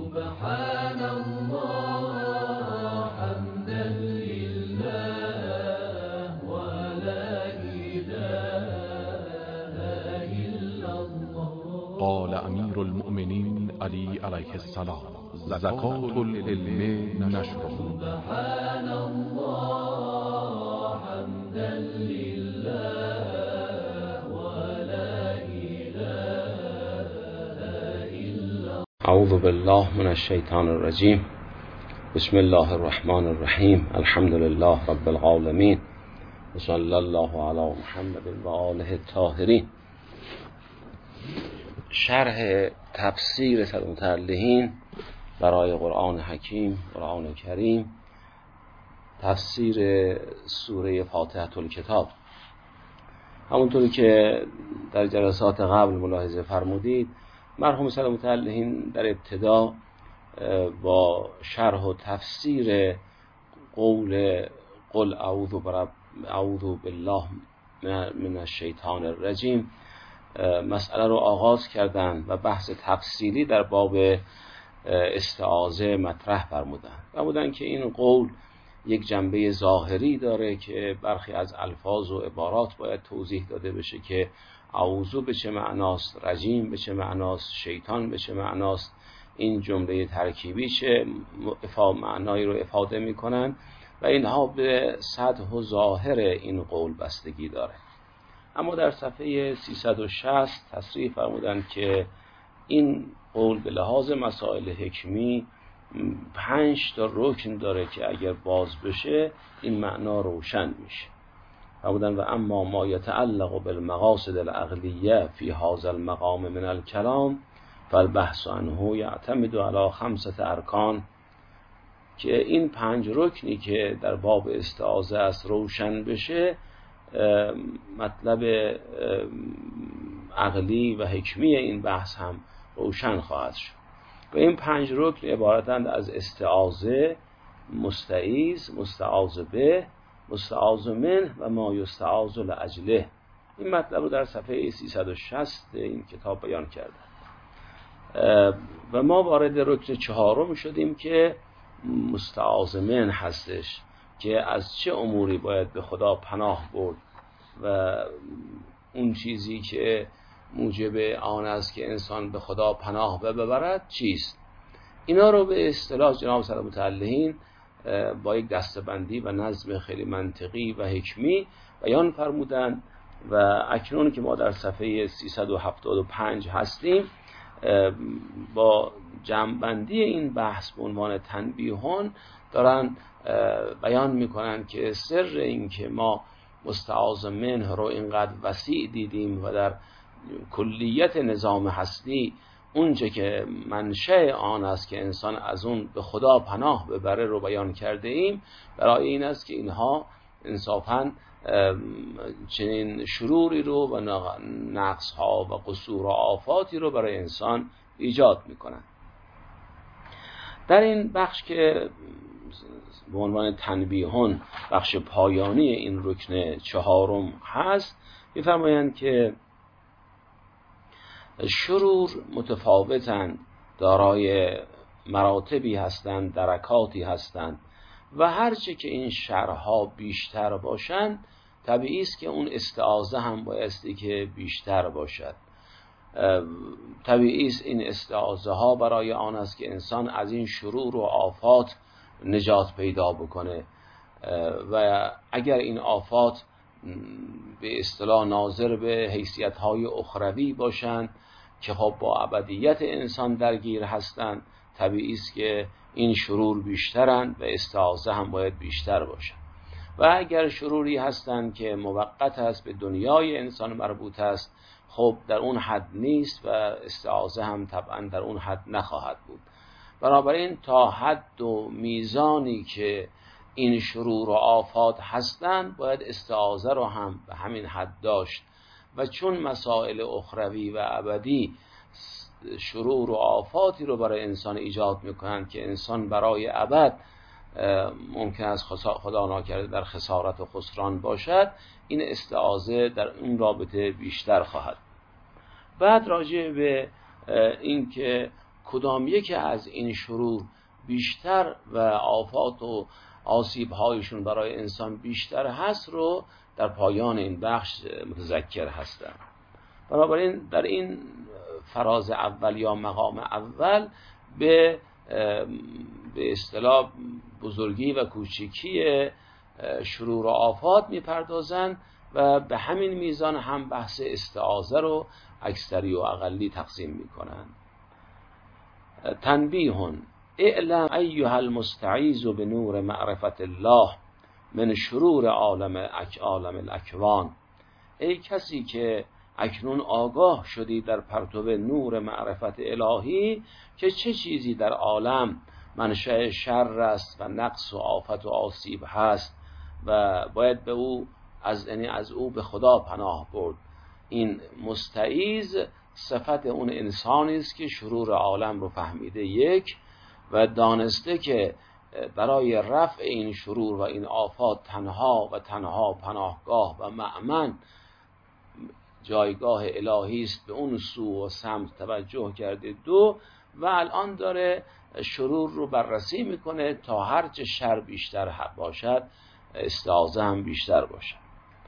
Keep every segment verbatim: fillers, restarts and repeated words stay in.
سبحان الله حمدا لله ولا إله إلا الله. قال امیر المؤمنین علی علیه السلام: زکات العلم نشره. سبحان الله حمدا لله ولا إله إلا. اعوذ بالله من الشیطان الرجیم. بسم الله الرحمن الرحیم. الحمد لله رب العالمین و صلی الله علی محمد و آله الطاهرین. شرح تفسیر المتعلقین برای قرآن حکیم، قرآن کریم، تفسیر سوره فاتحه الکتاب. همونطوری که در جلسات قبل ملاحظه فرمودید، مرحوم سید المتعلقین در ابتدا با شرح و تفسیر قول قل اعوذ برب اعوذ بالله من الشیطان الرجیم مسئله رو آغاز کردند و بحث تفصیلی در باب استعاذه مطرح فرمودند. فرمودند که این قول یک جنبه ظاهری داره که برخی از الفاظ و عبارات باید توضیح داده بشه که اعوذ به چه معناست، رجیم به چه معناست، شیطان به چه معناست. این جمله ترکیبی چه معنایی رو افاده میکنن و اینها به سطح و ظاهر این قول بستگی داره. اما در صفحه سیصد و شصت تصریح فرمودن که این قول به لحاظ مسائل حکمی پنج تا رکن داره که اگر باز بشه این معنا روشن میشه. فرمودن و اما ما یتعلق بالمقاصد العقلیه فی هذا المقام من الکلام فالبحث عنه یعتمد علی خمسه ارکان، که این پنج رکنی که در باب استعاذه است روشن بشه، مطلب عقلی و حکمی این بحث هم روشن خواهد شد. و این پنج رکن عبارتند از استعاذه، مستعیذ، مستعاذ به، مستعاذ منه و ما یستعاذ لاجله. این مطلب رو در صفحه سیصد و شصت این کتاب بیان کردن و ما وارد رکن چهارم شدیم که مستعاذ منه هستش، که از چه اموری باید به خدا پناه برد و اون چیزی که موجب آن است که انسان به خدا پناه ببرد چیست. اینا رو به اصطلاح جناب سید المتعلقین با یک دسته‌بندی و نظم خیلی منطقی و حکمی بیان فرمودن و اکنون که ما در صفحه سیصد و هفتاد و پنج هستیم با جمع‌بندی این بحث به عنوان تنبیهان دارن بیان میکنن که سر این که ما مستعاذ منه رو اینقدر وسیع دیدیم و در کلیت نظام هستی اونچه که منشأ آن است که انسان از اون به خدا پناه ببره رو بیان کرده ایم، برای این است که اینها انصافاً چنین شروری رو و نقص ها و قصور و آفاتی رو برای انسان ایجاد میکنن. در این بخش که به عنوان تنبیهان بخش پایانی این رکن چهارم هست، می‌فرمایند که شرور متفاوتند، دارای مراتبی هستند، درکاتی هستند و هرچه که این شرها بیشتر باشند طبیعی است که اون استعاذه هم بایستی که بیشتر باشد. طبیعی است این استعاذه ها برای آن است که انسان از این شرور و آفات نجات پیدا بکنه و اگر این آفات به اصطلاح ناظر به حیثیت‌های اخروی باشند که خب با ابدیت انسان درگیر هستند، طبیعی است که این شرور بیشترند و استعاذه هم باید بیشتر باشد. و اگر شروری هستند که موقت است، به دنیای انسان مربوط است، خب در اون حد نیست و استعاذه هم طبعا در اون حد نخواهد بود. بنابراین تا حد و میزانی که این شرور و آفات هستند باید استعاذه رو هم به همین حد داشت و چون مسائل اخروی و ابدی شرور و آفاتی رو برای انسان ایجاد میکنند که انسان برای ابد ممکن است خدا ناکرده در خسارت و خسران باشد، این استعاذه در این رابطه بیشتر خواهد. بعد راجع به این که کدام یک از این شرور بیشتر و آفات و آسیب‌هایشون برای انسان بیشتر هست رو در پایان این بخش متذکر هستم. بنابراین در این فراز اول یا مقام اول به به اصطلاح بزرگی و کوچکی شرور و آفات میپردازن و به همین میزان هم بحث استعاذه رو اکثری و اقلی تقسیم میکنن. تنبیه: اعلم ایها المستعیذ بنور معرفت الله من شرور عالم اک عالم الاکوان. ای کسی که اکنون آگاه شدی در پرتو نور معرفت الهی که چه چیزی در عالم منشأ شر است و نقص و آفت و آسیب هست و باید به او از یعنی از او به خدا پناه برد. این مستعیذ صفت اون انسانی است که شرور عالم رو فهمیده یک و دانسته که برای رفع این شرور و این آفات تنها و تنها پناهگاه و مأمن جایگاه الهی است، به اون سو و سمت توجه کرده. دو و الان داره شرور رو بررسی میکنه تا هرچه شر بیشتر باشد استعاذه هم بیشتر باشد.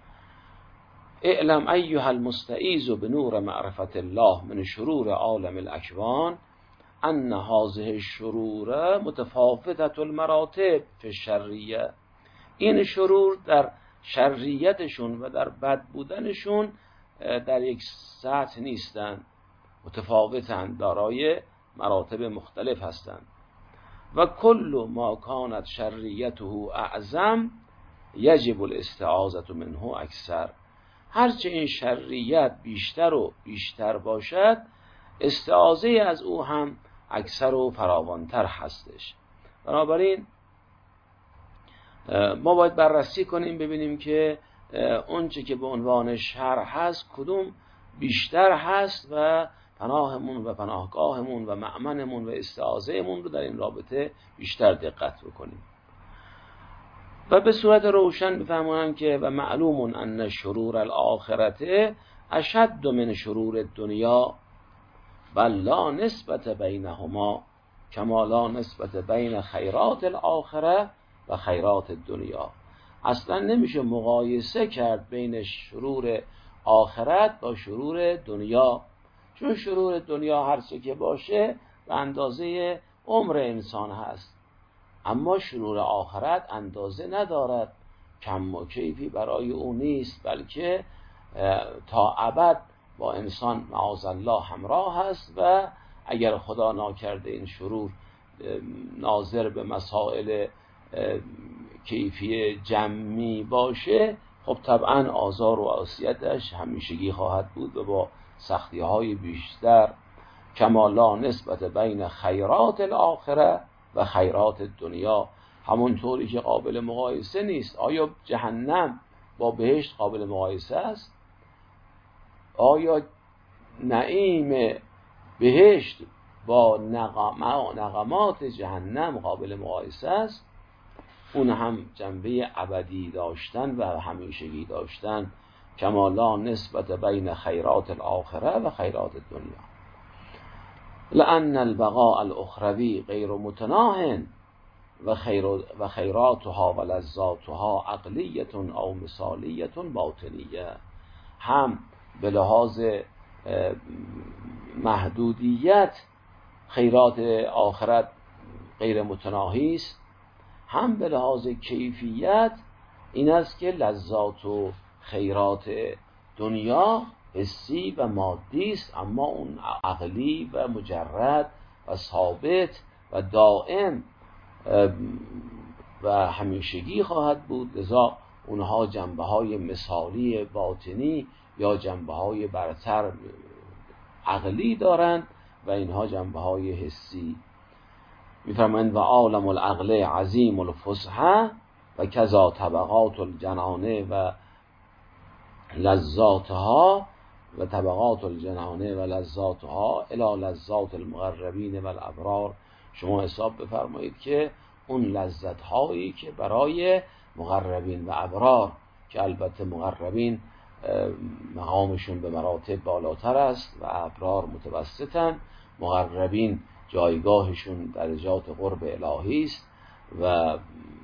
اعلم ایها المستعیذ بنور معرفت الله من شرور عالم الاکوان ان هذه الشرور متفاوتة المراتب فی الشریه. این شرور در شریتشون و در بد بودنشون در یک سطح نیستند، متفاوتند، دارای مراتب مختلف هستند. و کل ما کانت شریته اعظم یجب الاستعاذة منه اکثر. هرچه این شریت بیشتر و بیشتر باشد استعاذه از او هم اکثر و فراوانتر هستش. بنابراین ما باید بررسی کنیم ببینیم که اونچه که به عنوان شر هست کدوم بیشتر هست و پناهمون و پناهگاهمون و مأمنمون و استعاذهمون رو در این رابطه بیشتر دقت بکنیم و به صورت روشن بفهمونن که و معلوم ان شرور الاخرته اشد من شرور الدنیا بل لا نسبت بینهما کما لا نسبت بین خیرات الاخره و خیرات الدنیا. اصلا نمیشه مقایسه کرد بین شرور آخرت با شرور دنیا، چون شرور دنیا هر چه که باشه به اندازه عمر انسان هست، اما شرور آخرت اندازه ندارد، کم و کیفی برای او نیست، بلکه تا ابد با انسان معاذالله همراه هست و اگر خدا ناکرده این شرور ناظر به مسائل کیفی جمعی باشه خب طبعا آزار و اذیتش همیشگی خواهد بود و با سختی های بیشتر. کما لا نسبت بین خیرات الاخره و خیرات دنیا، همونطوری که قابل مقایسه نیست. آیا جهنم با بهشت قابل مقایسه است؟ آیا نعیم بهشت با نغمات جهنم قابل مقایسه است؟ اون هم جنبه ابدی داشتن و همیشگی داشتن. کما لا نسبت بین خیرات الاخره و خیرات الدنیا لأن البقاء الاخروی غیر متناهن و خیر و خیراتها و لذاتها عقلیت او مثالیت باطنیه. هم به لحاظ محدودیت خیرات آخرت غیر متناهی است، هم به لحاظ کیفیت این است که لذات و خیرات دنیا حسی و مادی است، اما اون عقلی و مجرد و ثابت و دائم و همیشگی خواهد بود. لذا اونها جنبه های مثالی باطنی یا جنبه های برتر عقلی دارند و اینها جنبه های حسی. میفرمایند و عالم العقل عظیم الفصحى و کذا طبقات الجنانه و لذاتها و طبقات الجنانه و لذاتها الی لذات المقربین و الابرار. شما حساب بفرمایید که اون لذت هایی که برای مقربین و ابرار، که البته مقربین مقامشون به مراتب بالاتر است و ابرار متوسطن، مقربین جایگاهشون درجات قرب الهی است و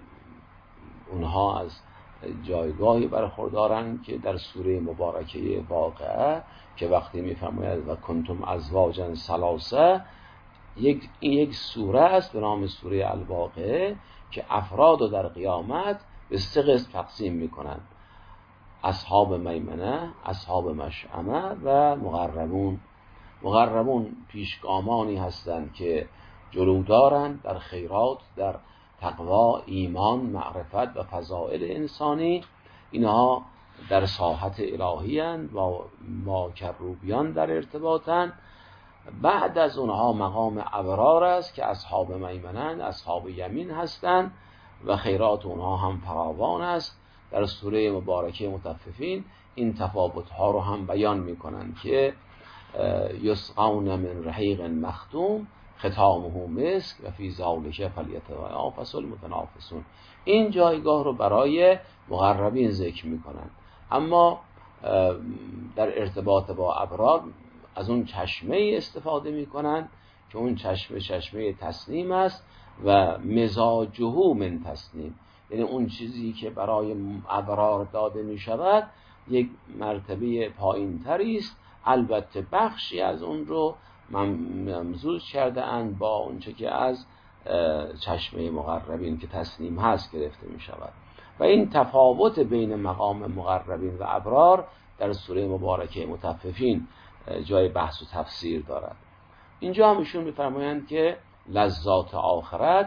اونها از جایگاهی برخوردارند که در سوره مبارکه واقعه که وقتی میفرماید و کنتم ازواجا ثلاثه، یک این یک سوره است به نام سوره الواقعه که افراد رو در قیامت به سه قسم تقسیم میکنند: اصحاب میمنه، اصحاب مشأمه و مقربون. مقربون پیشگامانی هستند که جلو دارند در خیرات، در تقوا، ایمان، معرفت و فضائل انسانی. اینها در ساحت الهی اند و با کروبیان در ارتباطند. بعد از اونها مقام ابرار است که اصحاب میمنند، اصحاب یمین هستند و خیرات اونها هم فراوان است. در سوره مبارکه مطففین این تفاوت‌ها رو هم بیان می‌کنند که یسقون من رحیق مختوم ختامه مسک و فی ذلک فلیتنافس المتنافسون. این جایگاه رو برای مقربین ذکر می‌کنند. اما در ارتباط با ابرار از اون چشمه استفاده می‌کنند که اون چشمه چشمه تسنیم است و مزاجه من تسنیم، یعنی اون چیزی که برای ابرار داده می شود یک مرتبه پایین تری است. البته بخشی از اون رو ممزوج کرده اند با اونچه که از چشمه مقربین که تسنیم هست گرفته می شود و این تفاوت بین مقام مقربین و ابرار در سوره مبارکه مطففین جای بحث و تفسیر دارد. اینجا هم ایشون می‌فرمایند که لذات آخرت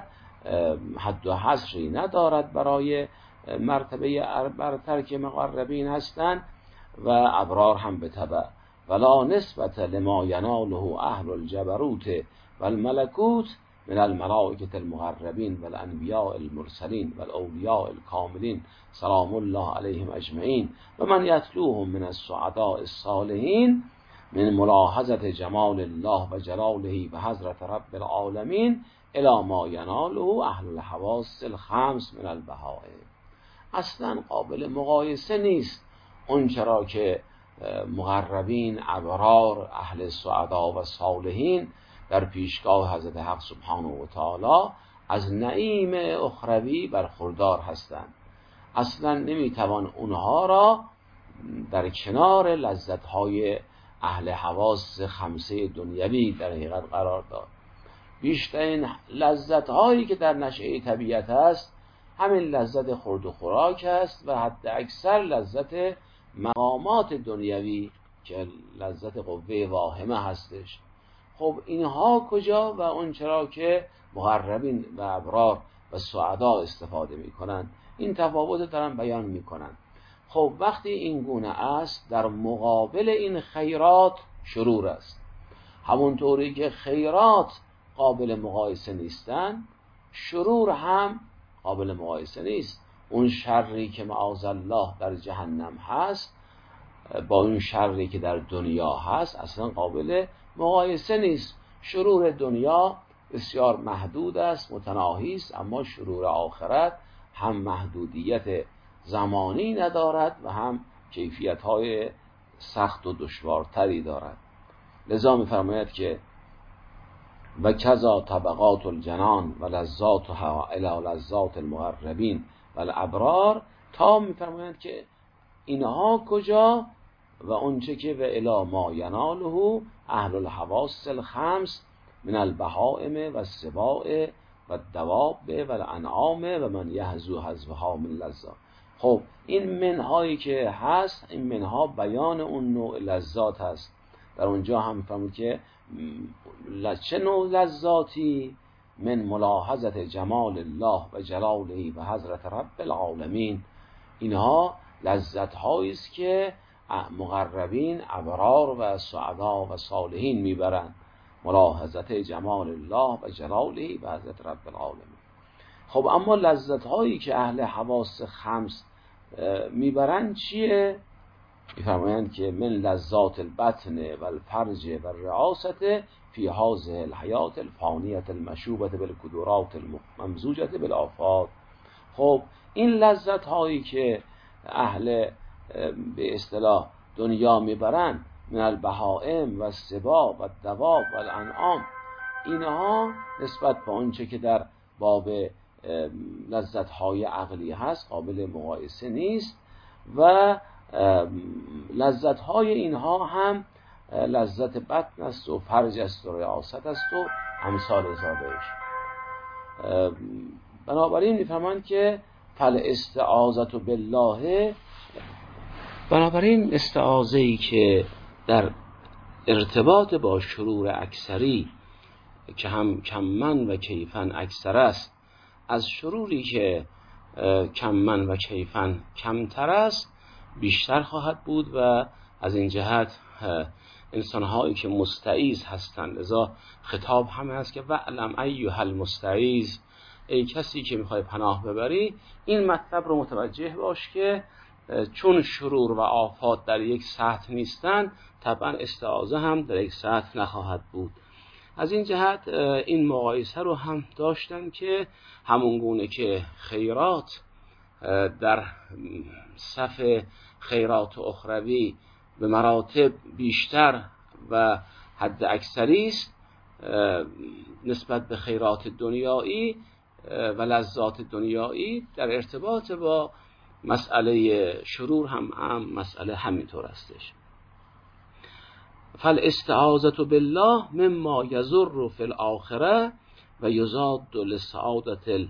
حد و حصری ندارد برای مرتبه برتر که مقربین هستند و ابرار هم به تبع. ولا نسبت لما یناله اهل الجبروت والملکوت من الملائکة المقربین والانبیاء المرسلین والاولیاء الکاملین سلام الله علیهم اجمعین و من یتلوهم من السعداء الصالحین من ملاحظة جمال الله و جلاله و حضرت رب العالمین الی ما یناله اهل الحواس الخمس من البهائم. اصلا قابل مقایسه نیست اون چرا که مقربین، ابرار، اهل سعدا و صالحین در پیشگاه حضرت حق سبحانه و تعالی از نعیم اخروی برخوردار هستند. اصلا نمیتوان اونها را در کنار لذت‌های اهل حواس خمسه دنیوی در حقیقت قرار داد. بیشترین لذت‌هایی که در نشأه طبیعت است همین لذت خورد و خوراک است و حتی اکثر لذت مقامات دنیوی که لذت قوه واهمه هستش. خب اینها کجا و اون چرا که مقربین و ابرار و سعدا استفاده میکنند این تفاوت دارن بیان میکنند. خب وقتی این گونه است در مقابل این خیرات شرور است. همونطوری که خیرات قابل مقایسه نیستن، شرور هم قابل مقایسه نیست. اون شری که معاذ الله در جهنم هست با اون شری که در دنیا هست اصلا قابل مقایسه نیست. شرور دنیا بسیار محدود است، متناهی است، اما شرور آخرت هم محدودیت زمانی ندارد و هم کیفیت‌های سخت و دشوارتری دارد. لذا می‌فرماید که و کذا طبقات الجنان و لذاتها الی لذات المقربین و الابرار، تا می‌فرماید که اینها کجا و اونچه که و الی ما یناله اهل الحواس الخمس من البهائم و السباع و الدواب و الانعام و من یحظو حظوها من لذات. خب این منهایی که هست، این منها بیان اون نوع لذات هست. در اونجا هم فهمید که چه نوع لذاتی؟ من ملاحظت جمال الله و جلاله و حضرت رب العالمین. اینها لذت هایی است که مقربین، ابرار و سعدا و صالحین میبرند. ملاحظت جمال الله و جلاله و حضرت رب العالمین. خب اما لذت هایی که اهل حواس خمس میبرند چیه؟ میفرمایند که من لذات البطن و الفرج و الرعاست فی هذه الحیات الفانیت المشوبت بالکدورات الممزوجت بالآفات. خب این لذت هایی که اهل به اصطلاح دنیا میبرند من البهائم و السباع و الدواب و الانعام، اینها نسبت به آنچه که در باب لذت‌های عقلی هست قابل مقایسه نیست و لذت‌های اینها هم لذت بطن است و فرج است و ریاست است و امثال ذالک. بنابراین می‌فهمند که فالاستعاذة بالله، بنابراین استعاذه‌ای که در ارتباط با شرور اکثری که هم کمن و کیفن اکثر است، از شروری که کمن و کیفن کمتر است بیشتر خواهد بود و از این جهت انسان‌هایی که مستعیذ هستند، لذا خطاب همه است که وعلم ایها المستعیذ، ای کسی که میخوای پناه ببری این مطلب رو متوجه باش که چون شرور و آفات در یک سطح نیستند طبعا استعاذه هم در یک سطح نخواهد بود. از این جهت این مقایسه رو هم داشتن که همون گونه که خیرات در صف خیرات اخروی به مراتب بیشتر و حد اکثری است نسبت به خیرات دنیایی و لذات دنیایی، در ارتباط با مسئله شرور هم, هم مسئله همینطور استش. فالاستعاذة بالله مما یضر فی الاخره و یزاد لسعادة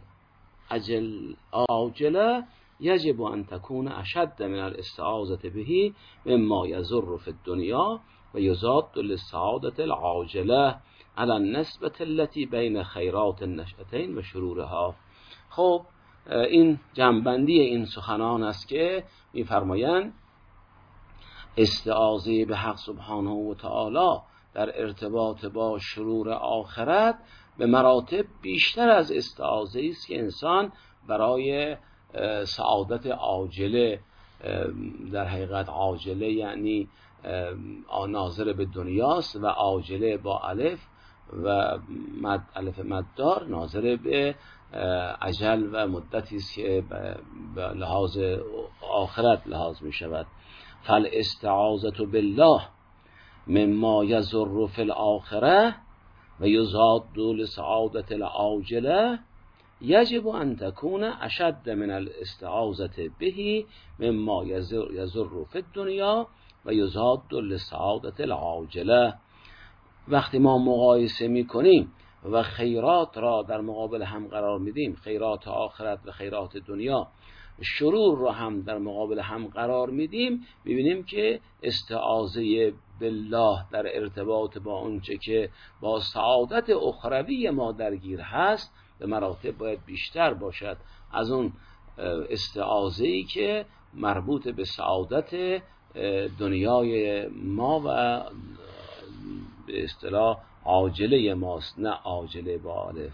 العاجله یجب ان تكون اشد من الاستعاذة به مما یضر فی الدنیا و یزاد للسعادة العاجله على النسبة التي بین خیرات النشأتین و شرورها. خب این جنبندی این سخنان است که می‌فرمایند استعاذه به حق سبحانه و تعالی در ارتباط با شرور آخرت به مراتب بیشتر از استعاذه است که انسان برای سعادت عاجله، در حقیقت عاجله یعنی ناظر به دنیاست و عاجله با الف و مد الف مددار ناظر به اجل و مدتی است که به لحاظ آخرت لحاظ می شود. فالاستعاذة بالله مما یضر فی الاخره و یزاد لسعادة العاجله یجب ان تكون اشد من الاستعاذة به مما یضر فی الدنیا و یزاد لسعادة العاجله. وقتی ما مقایسه می کنیم و خیرات را در مقابل هم قرار میدیم، خیرات آخرت و خیرات دنیا، شرور را هم در مقابل هم قرار میدیم، میبینیم که استعاذه بالله در ارتباط با اونچه که با سعادت اخروی ما درگیر هست به مراتب باید بیشتر باشد از اون استعاذه‌ای که مربوط به سعادت دنیای ما و به اصطلاح عاجله ماست، نه عاجله با الف.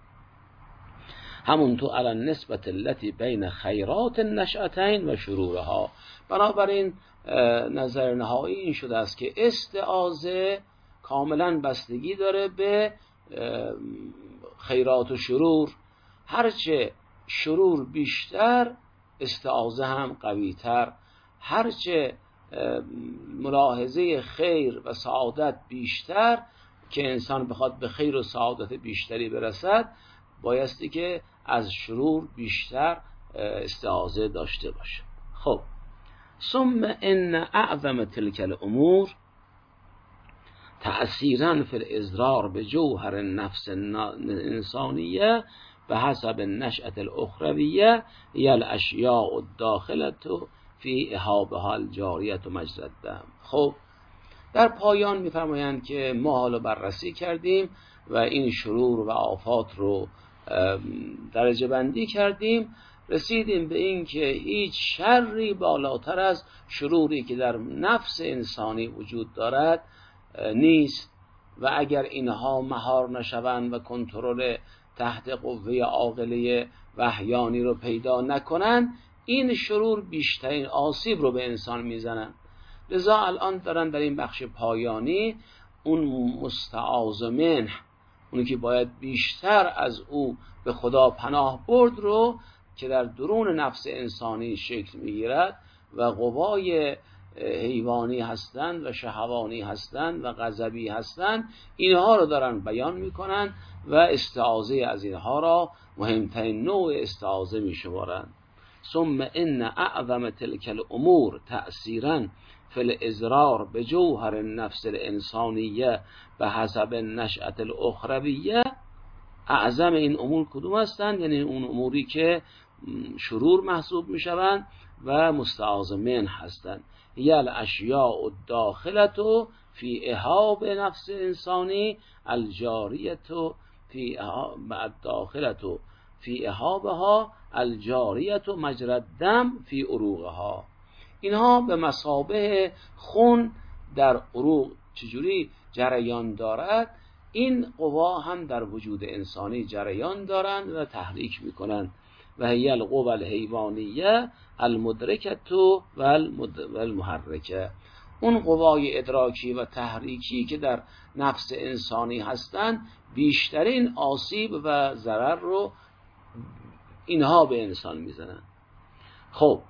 همونطور علی النسبة التي بین خیرات النشأتین و شرورها. بنابراین نظر نهایی این شده است که استعاذه کاملا بستگی داره به خیرات و شرور. هرچه شرور بیشتر استعاذه هم قویتر، هرچه ملاحظه خیر و سعادت بیشتر که انسان بخواد به خیر و سعادت بیشتری برسد بایستی که از شرور بیشتر استعاذه داشته باشه. خب ثم ان اعظم تلك الامور تأثیرا فی الاضرار به جوهر النفس الانسانیه به حسب النشأة الاخرویه هی الاشیاء الداخله فی اهابها الجاریه مجرى الدم. خب در پایان میفرمایند که ما حالا بررسی کردیم و این شرور و آفات رو درجه بندی کردیم، رسیدیم به این که هیچ شری بالاتر از شروری که در نفس انسانی وجود دارد نیست و اگر اینها مهار نشوند و کنترل تحت قوه عاقله وحیانی رو پیدا نکنند این شرور بیشترین آسیب رو به انسان میزنن. لذا الان دارن در این بخش پایانی اون مستعاذ منه، اونی که باید بیشتر از او به خدا پناه برد رو که در درون نفس انسانی شکل میگیرد و قوای حیوانی هستند و شهوانی هستند و غضبی هستند، اینها رو دارن بیان میکنن و استعاذه از اینها را مهمترین نوع استعاذه میشمارند. ثم ان اعظم تلك الامور تأثیرا فی الازرار بجوهر النفس الانسانیه به حسب نشأة الاخرویه. اعظم این امور کدوم هستند؟ یعنی اون اموری که شرور محسوب میشوند و مستعاذ من هستند. هی الاشیاء الداخلة فی اهاب نفس انسانی الجاریة فی الداخلة فی اهابها الجاریة مجرى الدم فی عروقها. اینها به مثابه خون در عروق چجوری جریان دارد، این قوا هم در وجود انسانی جریان دارند و تحریک میکنند. و هی القوا الحیوانیه المدرکه و المحرکه. اون قوای ادراکی و تحریکی که در نفس انسانی هستند بیشترین آسیب و ضرر رو اینها به انسان میزنند. خب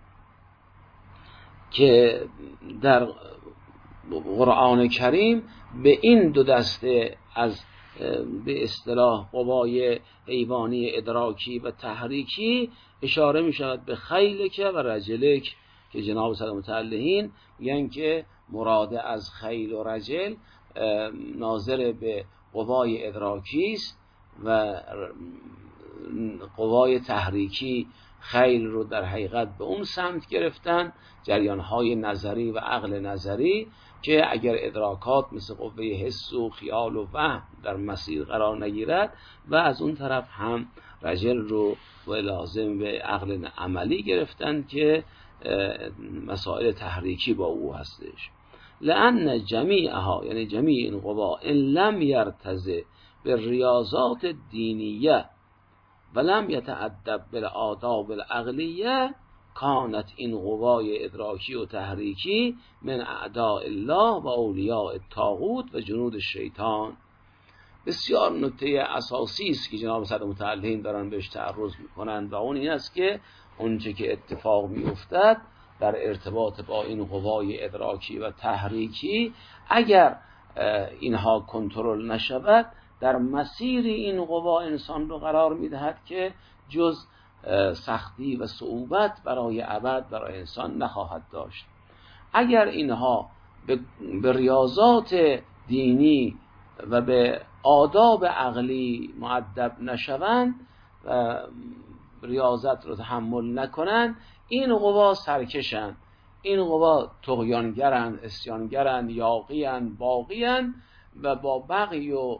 که در قرآن کریم به این دو دسته از به اصطلاح قوای حیوانی ادراکی و تحریکی اشاره می شود به خیلک و رجلک که جناب صدر متعلهین میگن که مراد از خیل و رجل ناظر به قوای ادراکی است و قوای تحریکی خیل رو در حقیقت به اون سمت گرفتن، جریانهای نظری و عقل نظری که اگر ادراکات مثل قوه حس و خیال و وهم در مسیر قرار نگیرد، و از اون طرف هم رجل رو و لازم به عقل عملی گرفتن که مسائل تحریکی با او هستش. لأن جمیعها یعنی جمیع این قوا ان لم یرتضی بالریاضات الدینیه ولم یتأدب بالآداب العقلیه کانت این قوای ادراکی و تحریکی من اعداء الله و اولیاء الطاغوت و جنود الشیطان. بسیار نکته اساسی است که جناب صدر متعلهین دارن بهش تعرض میکنند و اون این است که اونچه که اتفاق میافتد در ارتباط با این قوای ادراکی و تحریکی اگر اینها کنترل نشود در مسیر این قوا انسان رو قرار میدهد که جز سختی و صعوبت برای ابد برای انسان نخواهد داشت. اگر اینها به, به ریاضات دینی و به آداب عقلی مؤدب نشوند و ریاضت رو تحمل نکنند، این قوا سرکشند، این قوا طغیانگرند، اسیانگرند، یاغیند، باغیند و با بغی و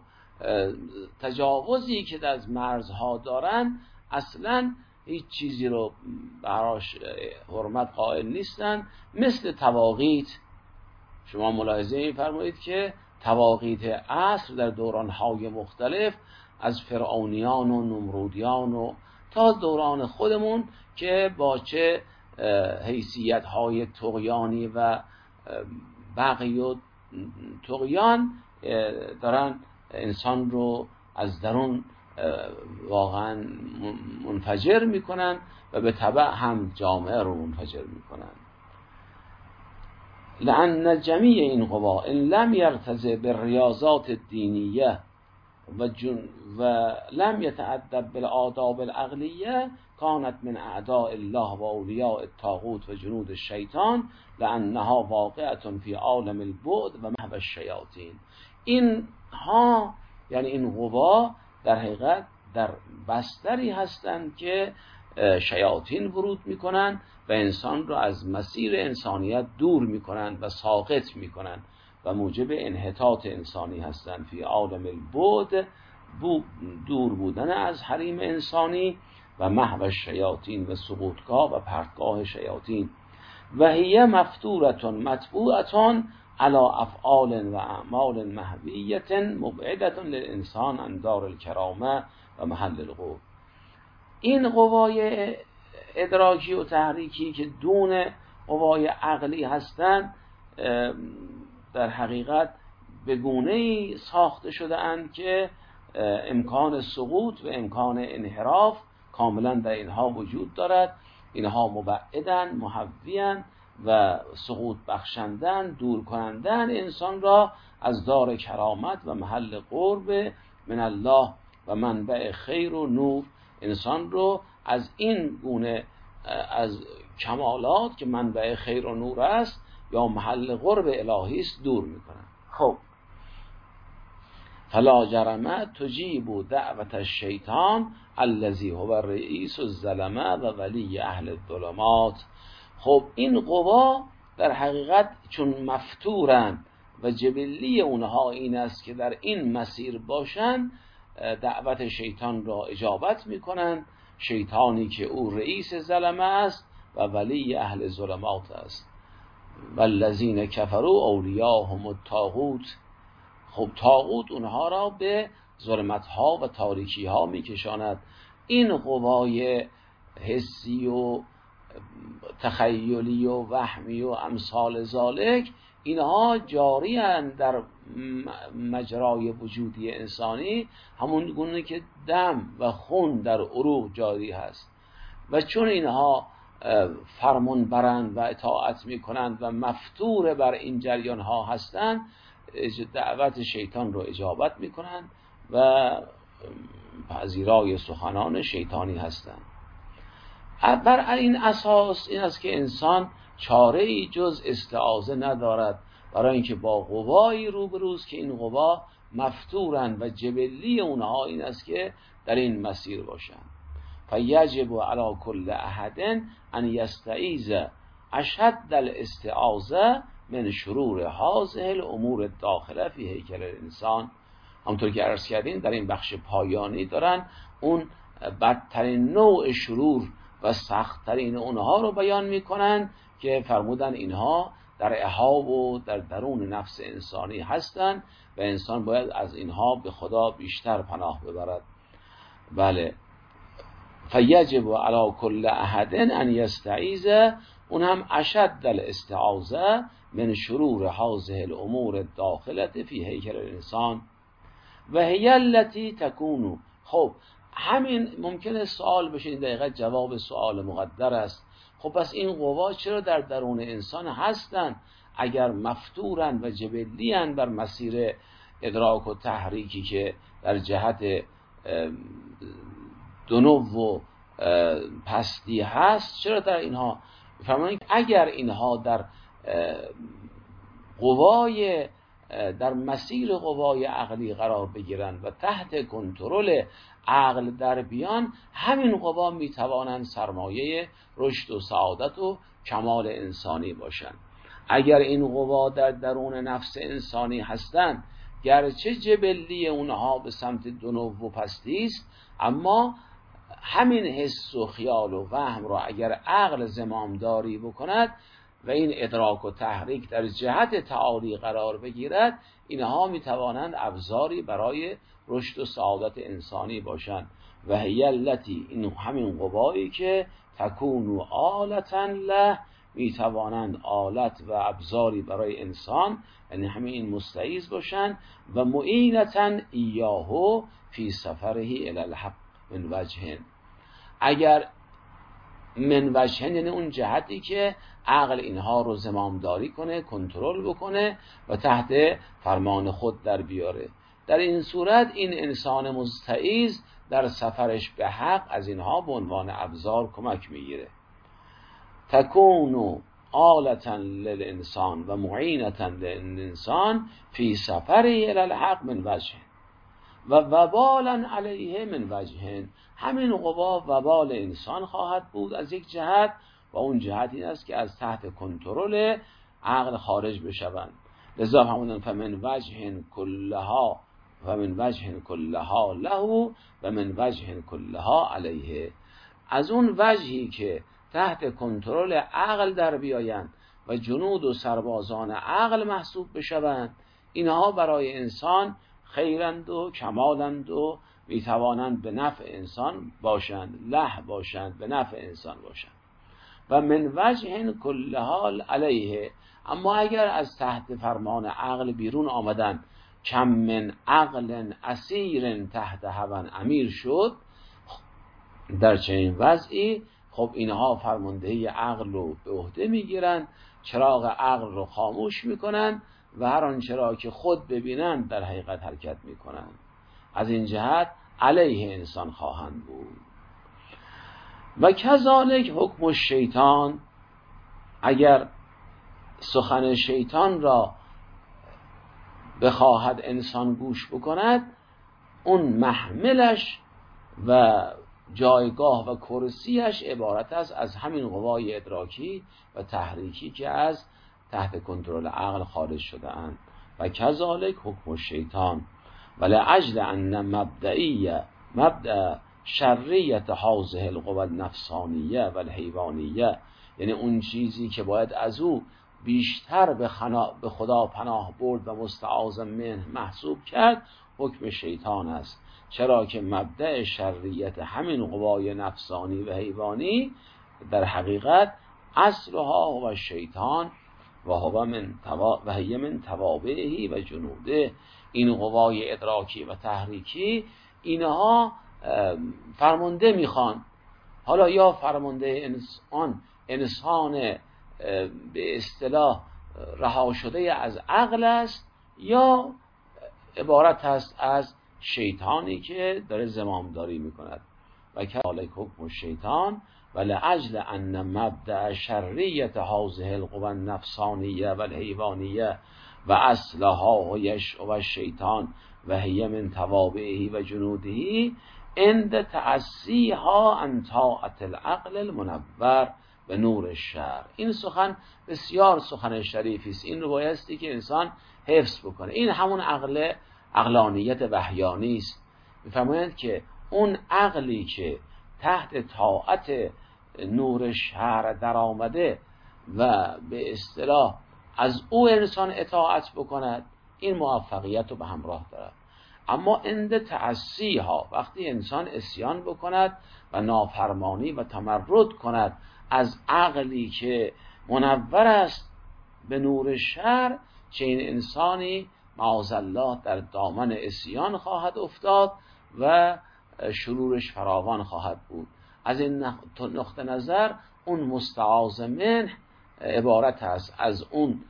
تجاوزی که از مرزها دارن اصلا هیچ چیزی رو براش حرمت قائل نیستن. مثل تواغیت، شما ملاحظه می‌فرمایید که تواغیت عصر در دوران‌های مختلف از فرعونیان و نمرودیان و تا دوران خودمون که با چه حیثیت‌های طغیانی و بغی و طغیان دارن انسان رو از درون واقعا منفجر میکنن و به تبع هم جامعه رو منفجر میکنن. لأن جمیع این قوا ان لم یرتضی بالریاضات الدینیه و, و لم یتأدب بالآداب العقلیه کانت من اعداء الله و اولیاء الطاغوت و جنود الشیطان لأنها واقعة فی عالم البعد و محو الشیاطین. این ها یعنی این قوا در حقیقت در بستری هستند که شیاطین ورود میکنند و انسان رو از مسیر انسانیت دور میکنند و ساقط میکنند و موجب انحطاط انسانی هستند. فی عالم البعد دور بودن از حریم انسانی و محو الشیاطین و سقوطگاه و پرتگاه شیاطین. و هی مفتورة مطبوعة على افعال و اعمال محویة مبعدة للانسان عن دار الکرامه و محل القوة. این قوای ادراکی و تحریکی که دون قوای عقلی هستند در حقیقت به گونه‌ای ساخته شده اند که امکان سقوط و امکان انحراف کاملا در اینها وجود دارد. اینها مبعدن، محویان و سقوط بخشندن، دور کنندن انسان را از دار کرامت و محل قرب من الله و منبع خیر و نور، انسان رو از این گونه از کمالات که منبع خیر و نور است یا محل قرب الهی است دور میکنن. خب فلا جرم تجیب دعوت الشیطان الذی هو رئیس الظلمه و ولی اهل الظلمات. خب این قوا در حقیقت چون مفتورند و جبلی اونها این است که در این مسیر باشند، دعوت شیطان را اجابت میکنند، شیطانی که او رئیس ظلمه است و ولی اهل ظلمات است. والذین کفروا اولیاءهم الطاغوت. خب طاغوت اونها را به ظلمت ها و تاریکی ها میکشاند. این قوای حسی و تخیلی و وهمی و امثال ذالک، اینها جاری اند در مجرای وجودی انسانی، همون گونه که دم و خون در عروق جاری هست. و چون اینها فرمان برند و اطاعت میکنند و مفتور بر این جریان ها هستند، دعوت شیطان رو اجابت میکنند و پذیرای سخنان شیطانی هستند. بر این اساس این است که انسان چاره ای جز استعاذه ندارد، برای اینکه با قوایی روبروست که این قوا مفتورند و جبلی اونها این است که در این مسیر باشند. فیجب علی کل احد ان یستعیذ اشد الاستعاذه من شرور هذه الامور الداخله فی هیکل الانسان. همونطور که عرض کردیم در این بخش پایانی دارن اون بدترین نوع شرور و سختترین اونها رو بیان میکنن که فرمودن اینها در احاب و در درون نفس انسانی هستند و انسان باید از اینها به خدا بیشتر پناه ببرد. بله، فیجب علی کل احد ان یستعیذ، اون هم اشد الاستعاذه من شرور هذه الامور الداخله فی هیکل الانسان و هی التی تکون. خب همین ممکنه سوال بشه، این دقیقا جواب سوال مقدر است. خب پس این قوا چرا در درون انسان هستند اگر مفتورند و جبلی‌اند بر مسیر ادراک و تحریکی که در جهت دنو و پستی هست؟ چرا در اینها فرمایند اگر اینها در قوای در مسیر قوای عقلی قرار بگیرند و تحت کنترل عقل در بیان، همین قوا میتوانند سرمایه رشد و سعادت و کمال انسانی باشند. اگر این قوا در درون نفس انسانی هستند، گرچه جبلی اونها به سمت دنو و پستی است، اما همین حس و خیال و وهم را اگر عقل زمامداری بکند و این ادراک و تحریک در جهت تعالی قرار بگیرد، اینها میتوانند ابزاری برای رشد و سعادت انسانی باشند. و هی التی، این همین قوایی که تکون آلتا له، میتوانند آلت و ابزاری برای انسان، یعنی همین این مستعیذ باشند و معینتا ایاهو فی سفره الی الحق من وجهن. اگر من وجهن یعنی اون جهتی که عقل اینها رو زمامداری کنه، کنترل بکنه و تحت فرمان خود در بیاره. در این صورت این انسان مستعیذ در سفرش به حق از اینها به عنوان ابزار کمک میگیره. تکونو آلتا للانسان و معینتا للانسان فی سفره الی الحق من وجه و وبالا علیه من وجه. همین قوا وبال انسان خواهد بود از یک جهت، و اون جهت این است که از تحت کنترل عقل خارج بشوند. لذا همون فمن وجه کلها فمن وجه کلها له و من وجه کلها علیه. از اون وجهی که تحت کنترل عقل در بیایند و جنود و سربازان عقل محسوب بشوند، اینها برای انسان خیرند و کمالند و میتوانند به نفع انسان باشند، له باشند، به نفع انسان باشند. و من وجه کل حال علیه. اما اگر از تحت فرمان عقل بیرون آمدن، کم من عقل اسیر تحت هوان امیر شد، در چنین وضعی خب اینها فرماندهی عقل رو به عهده میگیرن، چراغ عقل رو خاموش میکنن و هر آنچه را که خود ببینند در حقیقت حرکت میکنند. از این جهت علیه انسان خواهند بود. و کذالک حکم الشیطان، اگر سخن شیطان را بخواهد انسان گوش بکند، اون محملش و جایگاه و کرسیش عبارت است از همین قوای ادراکی و تحریکی که از تحت کنترل عقل خارج شده اند. و کذالک حکم الشیطان ولعجل ان مبدئیه مبدأ شریت هذه القوى النفسانیه و الحیوانیه، یعنی اون چیزی که باید از او بیشتر به, خنا... به خدا پناه برد و مستعاذ منه محسوب کرد، حکم شیطان است. چرا که مبدأ شریت همین قوای نفسانی و حیوانی در حقیقت اصلها و شیطان و هو من توا... و هی من توابعه و جنوده. این قوای ادراکی و تحریکی اینها فرمانده میخوان. حالا یا فرمانده انسان انسان به اصطلاح رها شده از عقل است، یا عبارت است از شیطانی که داره زمامداری میکند. و کذالک حکم الشیطان ولعجل ان مبدأ شریت هذه القوى النفسانیه و الحیوانیه و اصلها و یشع و الشیطان و هی من توابعه و جنوده عند تعصیها عن طاعة العقل المنور به نور الشرع. این سخن بسیار سخن شریفی است. این رو بایستی که انسان حفظ بکنه. این همون عقل عقلانیت وحیانی است. میفرمایند که اون عقلی که تحت طاعت نور شرع در آمده و به اصطلاح از او انسان اطاعت بکند، این موفقیت رو به همراه دارد. اما عند تعصیها، وقتی انسان عصیان بکند و نافرمانی و تمرد کند از عقلی که منور است به نور شرع، چه این انسانی معاذالله در دامن عصیان خواهد افتاد و شرورش فراوان خواهد بود. از این نقطه نظر اون مستعاذ منه عبارت است از اون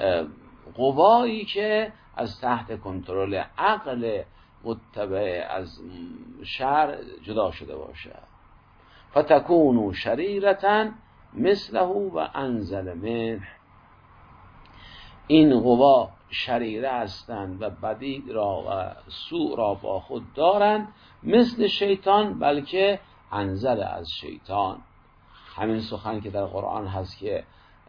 قوایی که از تحت کنترل عقل متبع از شرع جدا شده باشه. فتکونوا شریرة مثله و انزل منه. این قوا شریره هستند و بدی را و سوء را با خود دارند، مثل شیطان، بلکه انزل از شیطان. همین سخن که در قرآن هست که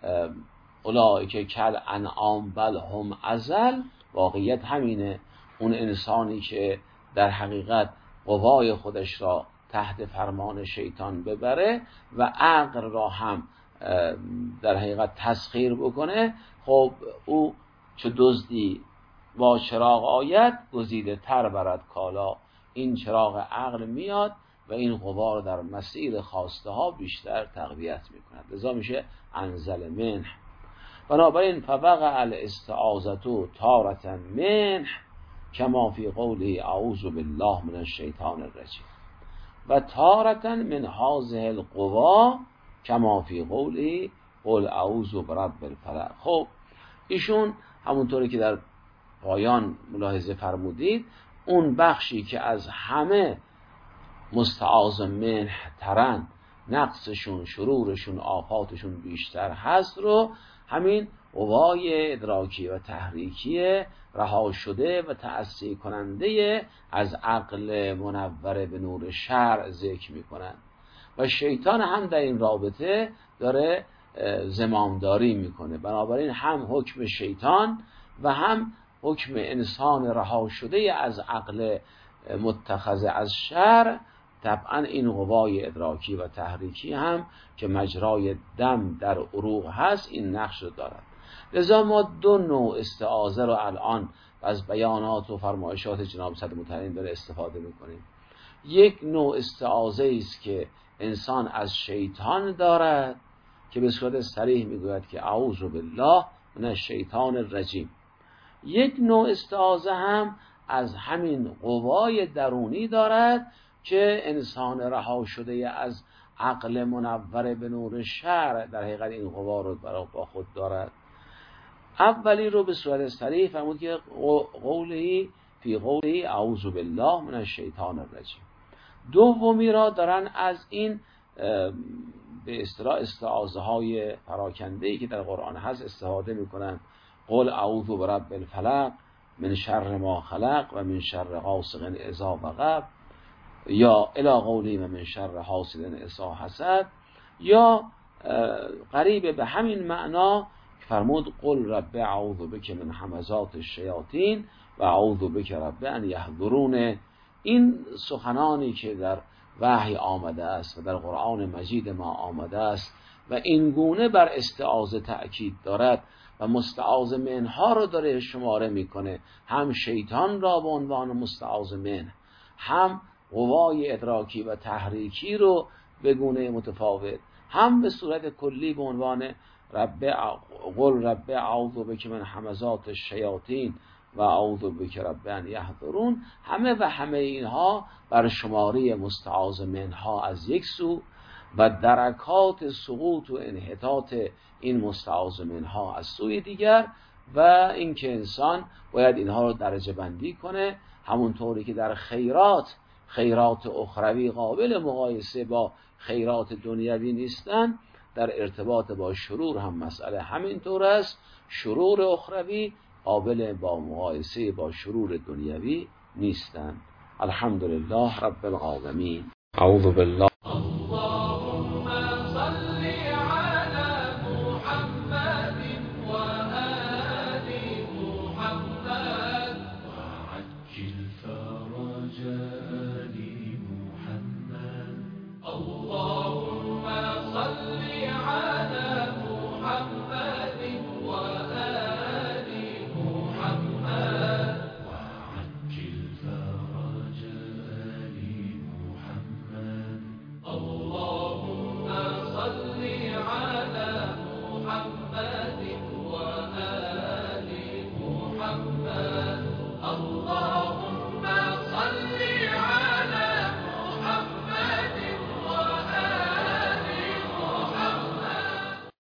اولئک کل انعام بل هم اضل، واقعیت همینه. اون انسانی که در حقیقت قوای خودش را تحت فرمان شیطان ببره و عقل را هم در حقیقت تسخیر بکنه، خب او چه دزدی با چراغ آید گزیده تر برد کالا. این چراغ عقل میاد و این قوا رو در مسیر خواسته ها بیشتر تقویت میکند، لذا میشه انزل منه. بنابراین فوقع الاستعاذة تارة منه کما فی قوله اعوذ بالله من الشیطان الرجیم و تارة من هذه القوا کما فی قوله قل اعوذ برب الفلق. خب ایشون همونطوری که در پایان ملاحظه فرمودید، اون بخشی که از همه مستعاذ منه ترن، نقصشون، شرورشون، آفاتشون بیشتر هست، رو همین قوای ادراکی و تحریکی رها شده و تأثیر کننده از عقل منور به نور شرع ذکر میکنن. و شیطان هم در این رابطه داره زمامداری میکنه. بنابراین هم حکم شیطان و هم حکم انسان رها شده از عقل متخذ از شرع، طبعا این قوای ادراکی و تحریکی هم که مجرای دم در عروق هست این نقش رو دارد. لذا ما دو نوع استعاذه رو الان از بیانات و فرمایشات جناب صدر مطهرین داره استفاده میکنیم. یک نوع استعاذه است که انسان از شیطان دارد که به صورت صریح میگوید که اعوذ بالله من الشیطان الرجیم. یک نوع استعاذه هم از همین قوای درونی دارد که انسان رها شده از عقل منور به نور شرع در حقیقت این قوا رو با خود دارد. اولی رو به صورت صریح فرمود که قولی فی قولی اعوذ بالله من الشیطان الرجیم. دومی را دارن از این به اصطلاح استعاذه های پراکنده‌ای که در قرآن هست استفاده میکنن. قل اعوذ برب الفلق من شر ما خلق و من شر غاسق اذا وقب، یا الی قولی و من شر حاسد اذا حسد، یا قریب به همین معنا فرمود قل رب اعوذ بک من همزات الشیاطین و اعوذ بک رب ان یحضرون. این سخنانی که در وحی آمده است و در قرآن مجید ما آمده است و این گونه بر استعاذه تأکید دارد و مستعاذ منها رو داره شماره میکنه، هم شیطان را به عنوان مستعاذ من، هم قوای ادراکی و تحریکی رو به گونه متفاوت، هم به صورت کلی به عنوان رب قل رب اعوذ بک من همزات الشیاطین و اعوذ بک رب ان یحضرون. همه و همه اینها بر شماری مستعاذ منها از یک سو و درکات سقوط و انحطاط این مستعاذ منها از سوی دیگر، و اینکه انسان باید اینها رو درجه بندی کنه، همونطوری که در خیرات خیرات اخروی قابل مقایسه با خیرات دنیوی نیستن، در ارتباط با شرور هم مسئله همینطور است. شرور اخروی قابل با مقایسه با شرور دنیوی نیستن. الحمدلله رب العالمین. اعوذ بالله